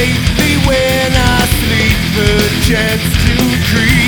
lately when I sleep, a chance to creep.